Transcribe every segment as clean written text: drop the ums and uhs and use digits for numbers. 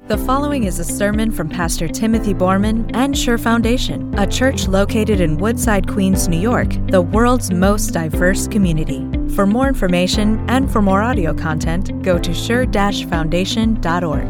The following is a sermon from Pastor Timothy Borman and Sure Foundation, a church located in Woodside, Queens, New York, the world's most diverse community. For more information and for more audio content, go to sure-foundation.org.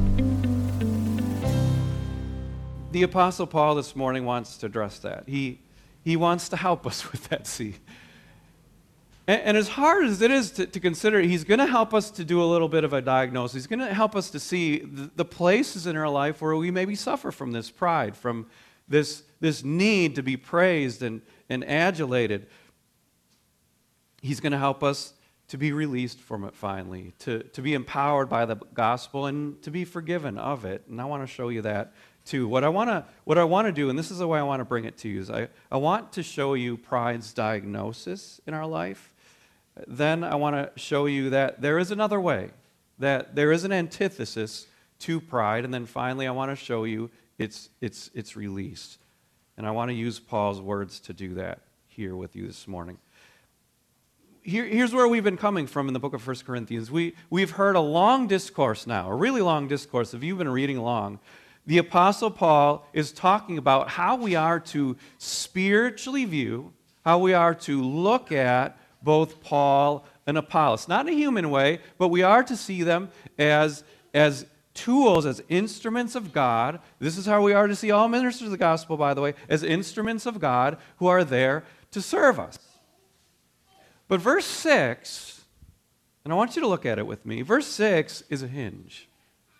The Apostle Paul this morning wants to address that. He wants to help us with that, see. And as hard as it is to consider, he's going to help us to do a little bit of a diagnosis. He's going to help us to see the places in our life where we maybe suffer from this pride, from this need to be praised and adulated. He's going to help us to be released from it finally, to be empowered by the gospel and to be forgiven of it. And I want to show you that too. What I want to do, and this is the way I want to bring it to you, is I want to show you pride's diagnosis in our life. Then I want to show you that there is another way, that there is an antithesis to pride, and then finally I want to show you its release. And I want to use Paul's words to do that here with you this morning. Here's where we've been coming from in the book of 1 Corinthians. We've heard a long discourse now, a really long discourse. If you've been reading along, the Apostle Paul is talking about how we are to spiritually view, how we are to look at both Paul and Apollos. Not in a human way, but we are to see them as tools, as instruments of God. This is how we are to see all ministers of the gospel, by the way, as instruments of God who are there to serve us. But verse 6, and I want you to look at it with me, verse 6 is a hinge.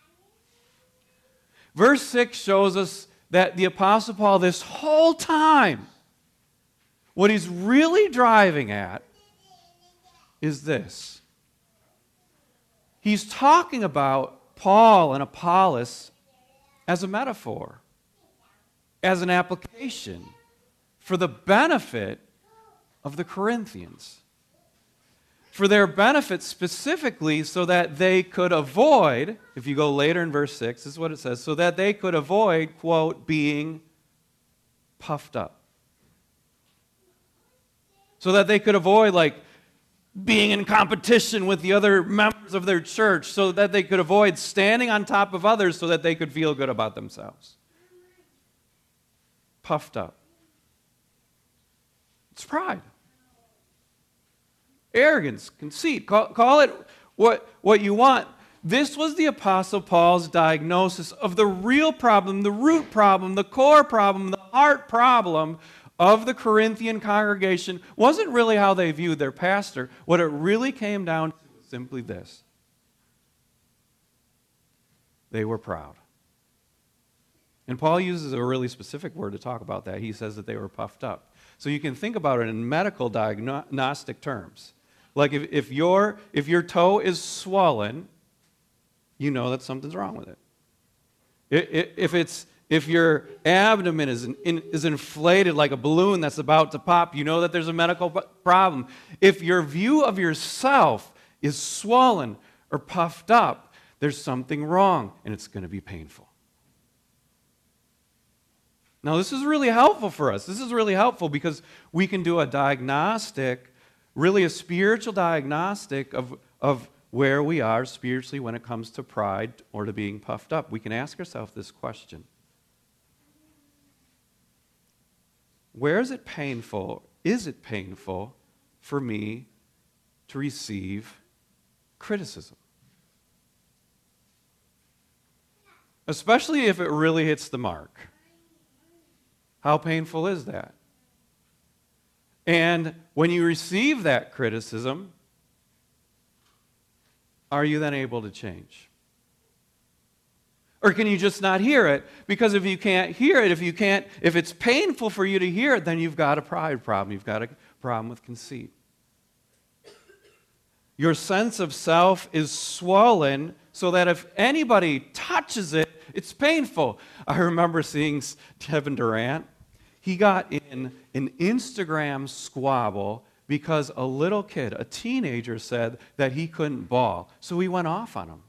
Verse 6 shows us that the Apostle Paul, this whole time, what he's really driving at is this. He's talking about Paul and Apollos as a metaphor, as an application for the benefit of the Corinthians. For their benefit specifically so that they could avoid, if you go later in verse 6, this is what it says, so that they could avoid, quote, being puffed up. So that they could avoid, being in competition with the other members of their church, so that they could avoid standing on top of others so that they could feel good about themselves. Puffed up. It's pride. Arrogance, conceit, call it what you want. This was the Apostle Paul's diagnosis of the real problem, the root problem, the core problem, the heart problem of the Corinthian congregation. Wasn't really how they viewed their pastor. What it really came down to was simply this. They were proud. And Paul uses a really specific word to talk about that. He says that they were puffed up. So you can think about it in medical diagnostic terms. Like if your toe is swollen, you know that something's wrong with it. If your abdomen is inflated like a balloon that's about to pop, you know that there's a medical problem. If your view of yourself is swollen or puffed up, there's something wrong, and it's going to be painful. Now, this is really helpful for us. This is really helpful because we can do a diagnostic, really a spiritual diagnostic of where we are spiritually when it comes to pride or to being puffed up. We can ask ourselves this question. Where is it painful for me to receive criticism? Especially if it really hits the mark. How painful is that? And when you receive that criticism, are you then able to change? Or can you just not hear it? Because if you can't hear it, if it's painful for you to hear it, then you've got a pride problem. You've got a problem with conceit. Your sense of self is swollen so that if anybody touches it, it's painful. I remember seeing Kevin Durant. He got in an Instagram squabble because a little kid, a teenager, said that he couldn't ball. So he went off on him.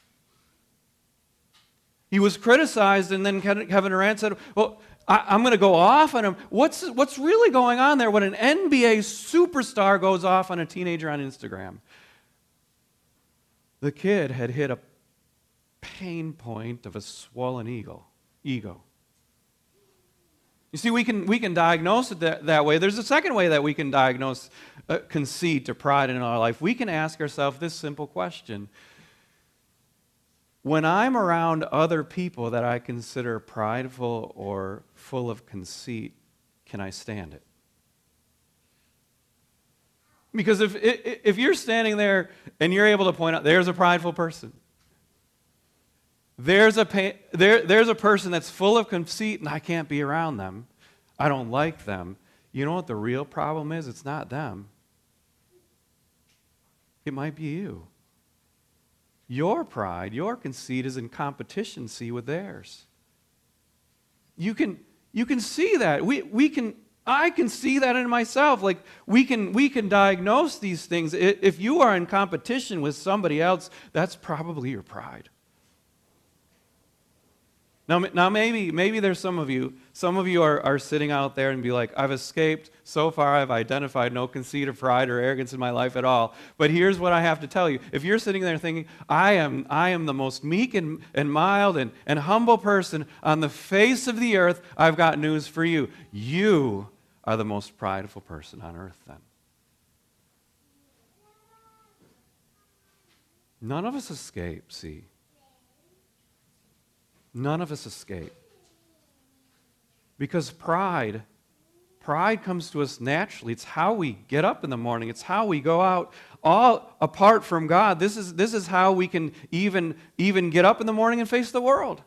He was criticized, and then Kevin Durant said, well, I'm going to go off on him. What's really going on there when an NBA superstar goes off on a teenager on Instagram? The kid had hit a pain point of a swollen ego. You see, we can diagnose it that way. There's a second way that we can diagnose conceit or pride in our life. We can ask ourselves this simple question. When I'm around other people that I consider prideful or full of conceit, can I stand it? Because if you're standing there and you're able to point out, there's a prideful person. There's a person that's full of conceit and I can't be around them. I don't like them. You know what the real problem is? It's not them. It might be you. Your pride, your conceit is in competition, see, with theirs. You can see that. I can see that in myself. Like we can diagnose these things. If you are in competition with somebody else, that's probably your pride. Now maybe there's some of you are sitting out there and be like, I've escaped. So far I've identified no conceit or pride or arrogance in my life at all. But here's what I have to tell you. If you're sitting there thinking, I am the most meek and mild and humble person on the face of the earth, I've got news for you. You are the most prideful person on earth then. None of us escape, see. None of us escape. Because pride comes to us naturally. It's how we get up in the morning. It's how we go out all apart from God. This is how we can even get up in the morning and face the world.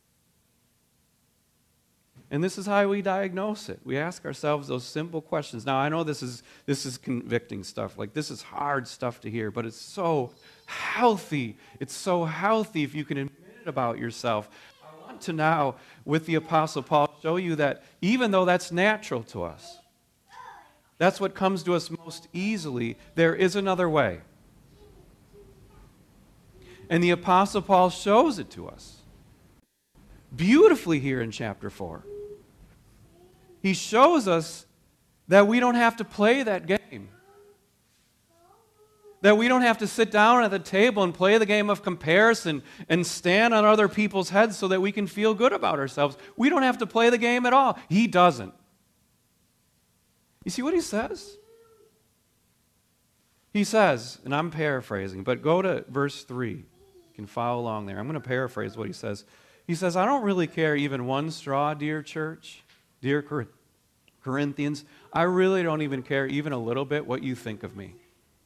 And this is how we diagnose it. We ask ourselves those simple questions. Now, I know this is convicting stuff. Like, this is hard stuff to hear, but it's so healthy. It's so healthy if you can admit it about yourself. To now, with the Apostle Paul, show you that even though that's natural to us, that's what comes to us most easily, there is another way. And the Apostle Paul shows it to us beautifully here in chapter 4. He shows us that we don't have to play that game. That we don't have to sit down at the table and play the game of comparison and stand on other people's heads so that we can feel good about ourselves. We don't have to play the game at all. He doesn't. You see what he says? He says, and I'm paraphrasing, but go to verse 3. You can follow along there. I'm going to paraphrase what he says. He says, I don't really care even one straw, dear church, dear Corinthians. I really don't even care even a little bit what you think of me.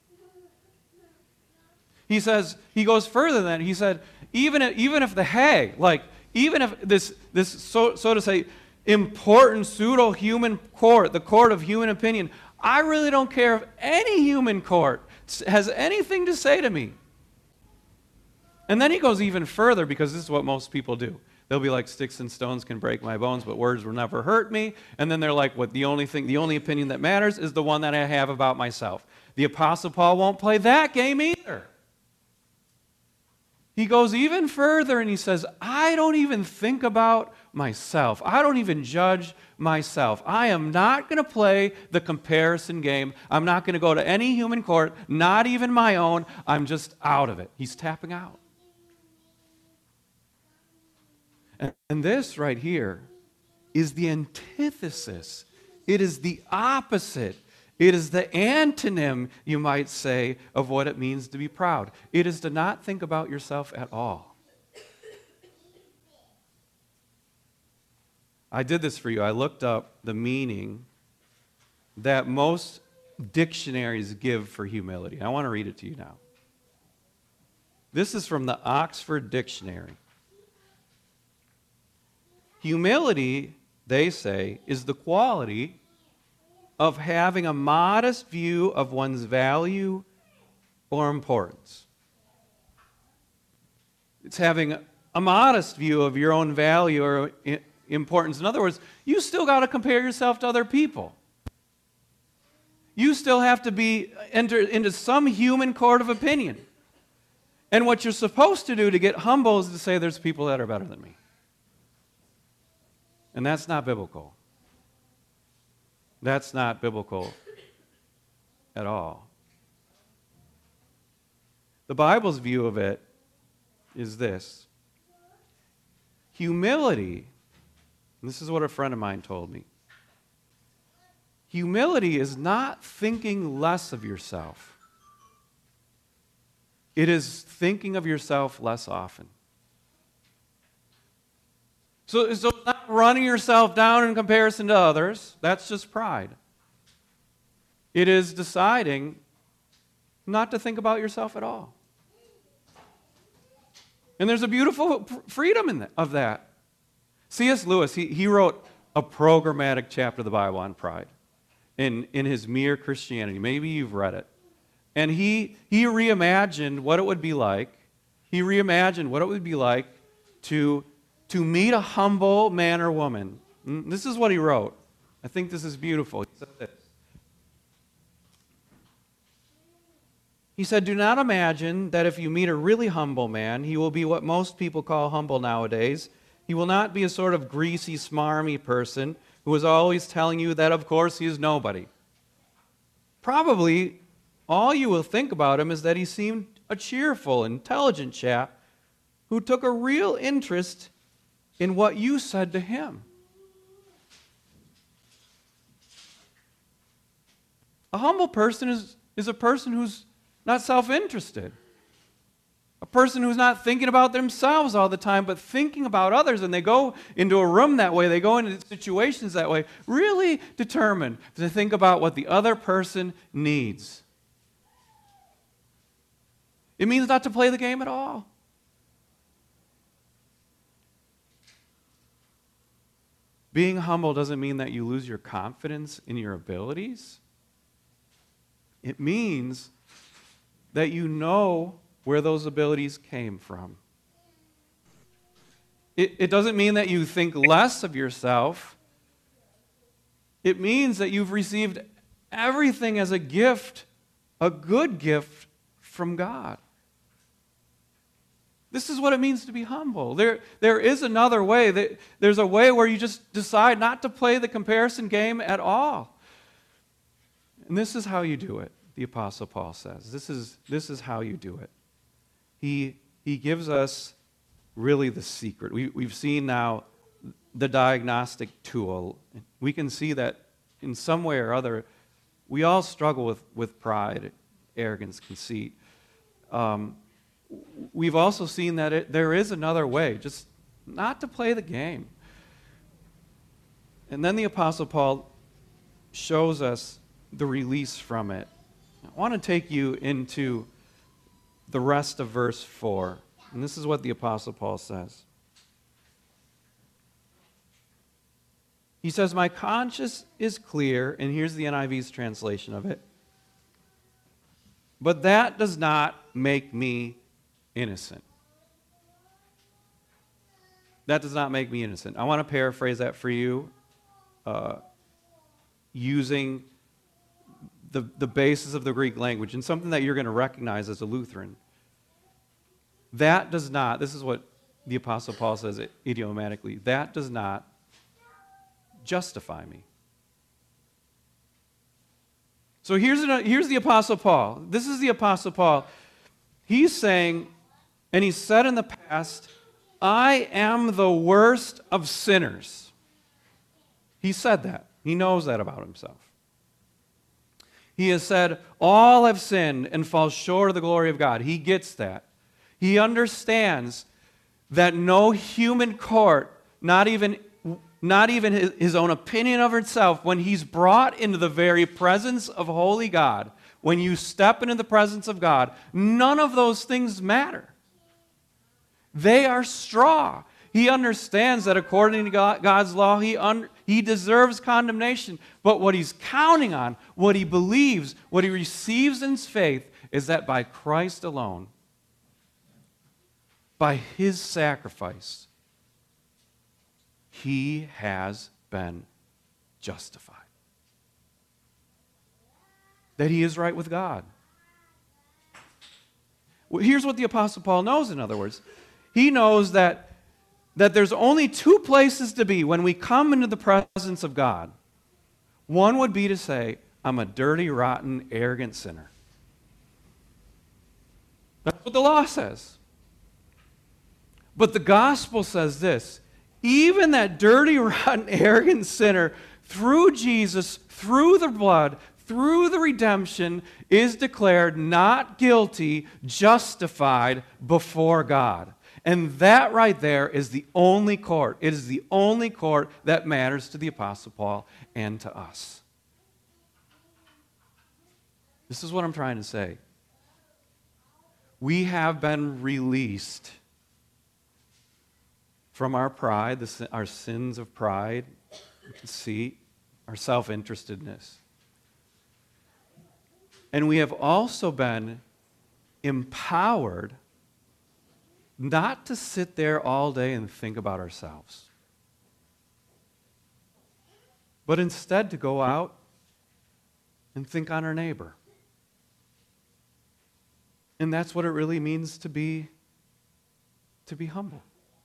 He says, he goes further than that. He said, even if the hay, like, even if this so to say, important pseudo-human court, the court of human opinion, I really don't care if any human court has anything to say to me. And then he goes even further, because this is what most people do. They'll be like, sticks and stones can break my bones, but words will never hurt me. And then they're like, the only opinion that matters is the one that I have about myself. The Apostle Paul won't play that game either. He goes even further and he says, I don't even think about myself. I don't even judge myself. I am not going to play the comparison game. I'm not going to go to any human court, not even my own. I'm just out of it. He's tapping out. And this right here is the antithesis. It is the opposite. It is the antonym, you might say, of what it means to be proud. It is to not think about yourself at all. I did this for you. I looked up the meaning that most dictionaries give for humility. I want to read it to you now. This is from the Oxford Dictionary. Humility, they say, is the quality of having a modest view of one's value or importance. It's having a modest view of your own value or importance. In other words, you still got to compare yourself to other people. You still have to enter into some human court of opinion. And what you're supposed to do to get humble is to say there's people that are better than me. And that's not biblical. That's not biblical at all. The Bible's view of it is this. Humility, and this is what a friend of mine told me. Humility is not thinking less of yourself. It is thinking of yourself less often. So it's not running yourself down in comparison to others. That's just pride. It is deciding not to think about yourself at all. And there's a beautiful freedom of that. C.S. Lewis, he wrote a programmatic chapter of the Bible on pride in his Mere Christianity. Maybe you've read it. And he reimagined what it would be like. He reimagined what it would be like to meet a humble man or woman. This is what he wrote. I think this is beautiful. He said this. He said, "Do not imagine that if you meet a really humble man, he will be what most people call humble nowadays. He will not be a sort of greasy, smarmy person who is always telling you that, of course, he is nobody. Probably all you will think about him is that he seemed a cheerful, intelligent chap who took a real interest in what you said to him." A humble person is a person who's not self-interested. A person who's not thinking about themselves all the time, but thinking about others. And they go into a room that way, they go into situations that way, really determined to think about what the other person needs. It means not to play the game at all. Being humble doesn't mean that you lose your confidence in your abilities. It means that you know where those abilities came from. It doesn't mean that you think less of yourself. It means that you've received everything as a gift, a good gift from God. This is what it means to be humble. There is another way. There's a way where you just decide not to play the comparison game at all. And this is how you do it, the Apostle Paul says. This is how you do it. He gives us really the secret. We've seen now the diagnostic tool. We can see that in some way or other, we all struggle with pride, arrogance, conceit. We've also seen that there is another way, just not to play the game. And then the Apostle Paul shows us the release from it. I want to take you into the rest of verse 4. And this is what the Apostle Paul says. He says, "My conscience is clear," and here's the NIV's translation of it, "but that does not make me innocent." That does not make me innocent. I want to paraphrase that for you using the basis of the Greek language and something that you're going to recognize as a Lutheran. That does not, this is what the Apostle Paul says idiomatically, that does not justify me. So here's the Apostle Paul. This is the Apostle Paul. He's saying, and he said in the past, "I am the worst of sinners." He said that. He knows that about himself. He has said, "All have sinned and fall short of the glory of God." He gets that. He understands that no human court, not even his own opinion of himself, when he's brought into the very presence of holy God, when you step into the presence of God, none of those things matter. They are straw. He understands that according to God's law, he deserves condemnation. But what he's counting on, what he believes, what he receives in his faith, is that by Christ alone, by his sacrifice, he has been justified. That he is right with God. Well, here's what the Apostle Paul knows, in other words. He knows that there's only two places to be when we come into the presence of God. One would be to say, "I'm a dirty, rotten, arrogant sinner." That's what the law says. But the gospel says this: even that dirty, rotten, arrogant sinner, through Jesus, through the blood, through the redemption, is declared not guilty, justified before God. And that right there is the only court. It is the only court that matters to the Apostle Paul and to us. This is what I'm trying to say. We have been released from our pride, our sins of pride, conceit, our self-interestedness. And we have also been empowered not to sit there all day and think about ourselves, but instead to go out and think on our neighbor. And that's what it really means to be humble.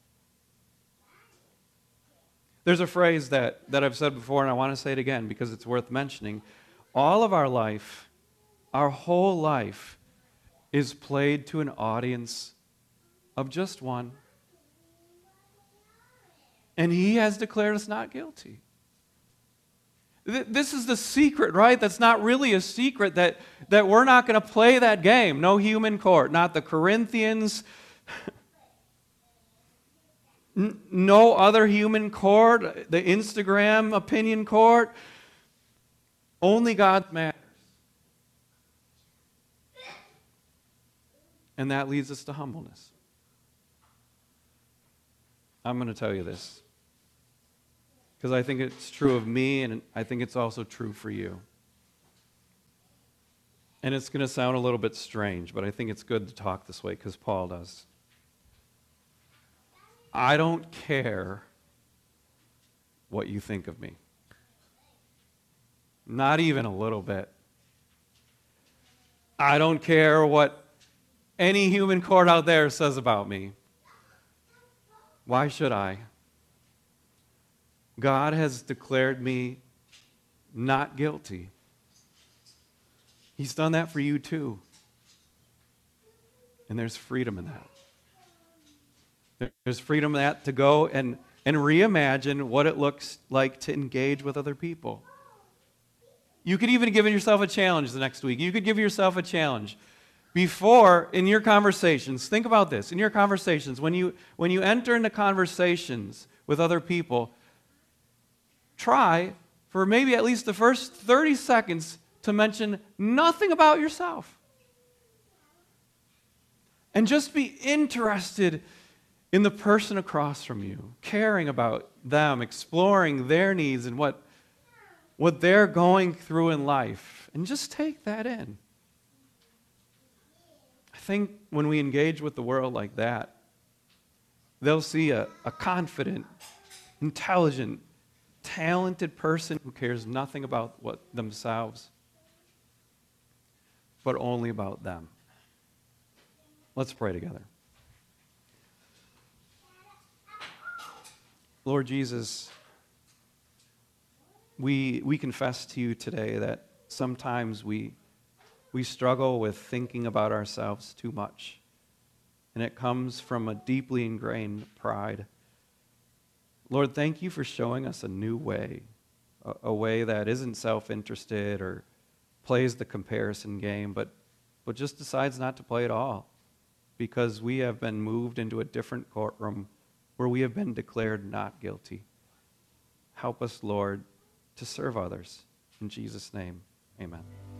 There's a phrase that I've said before, and I want to say it again because it's worth mentioning. All of our life, our whole life, is played to an audience of just one. And he has declared us not guilty. This is the secret, right? That's not really a secret, that we're not going to play that game. No human court. Not the Corinthians. No other human court. The Instagram opinion court. Only God matters. And that leads us to humbleness. I'm going to tell you this, because I think it's true of me, and I think it's also true for you. And it's going to sound a little bit strange, but I think it's good to talk this way because Paul does. I don't care what you think of me. Not even a little bit. I don't care what any human court out there says about me. Why should I? God has declared me not guilty. He's done that for you too. And there's freedom in that. There's freedom in that to go and reimagine what it looks like to engage with other people. You could even give yourself a challenge the next week. You could give yourself a challenge. Before, in your conversations, think about this. In your conversations, when you enter into conversations with other people, try for maybe at least the first 30 seconds to mention nothing about yourself. And just be interested in the person across from you, caring about them, exploring their needs and what they're going through in life. And just take that in. I think when we engage with the world like that, they'll see a confident, intelligent, talented person who cares nothing about themselves, but only about them. Let's pray together. Lord Jesus, we confess to you today that sometimes we struggle with thinking about ourselves too much. And it comes from a deeply ingrained pride. Lord, thank you for showing us a new way, a way that isn't self-interested or plays the comparison game, but just decides not to play at all because we have been moved into a different courtroom where we have been declared not guilty. Help us, Lord, to serve others. In Jesus' name, amen.